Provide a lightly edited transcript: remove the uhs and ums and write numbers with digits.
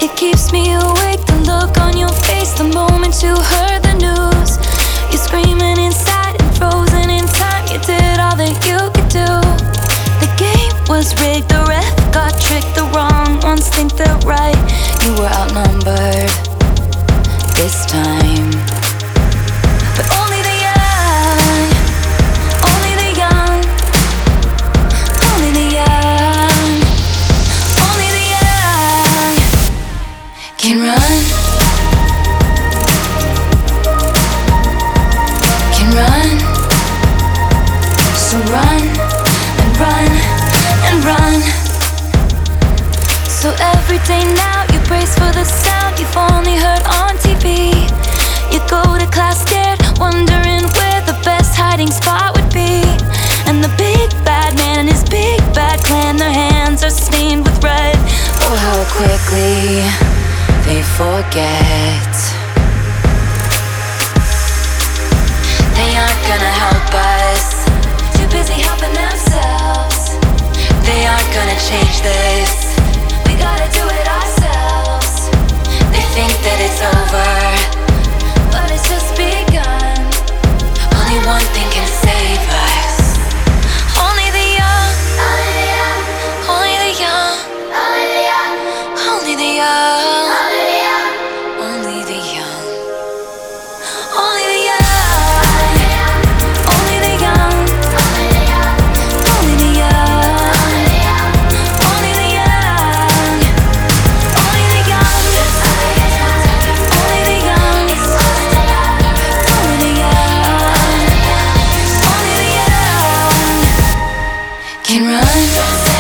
It keeps me awake, the look on your face the moment you heard the news. You're screaming inside and frozen in time. You did all that you could do. The game was rigged, the ref got tricked. The wrong ones think they're right. You were outnumbered this time. But only the young, only the young, only the young, only the young can run, can run. So run and run and run. So every day now you brace for the sound you've only heard on TV. You go to class scared, wondering where the best hiding spot would be. And the big bad man and his big bad clan, their hands are stained with red. Oh, how quickly they forget. They aren't gonna help us, too busy helping themselves. They aren't gonna change this, we gotta do it ourselves. They think that it's over, but it's just begun. Only one thing can save us. Only the young, only the young, only the young, only the young, only the young, only the young, only the young, only the young, only the young, only the young, only the young, only the young, only the young can run.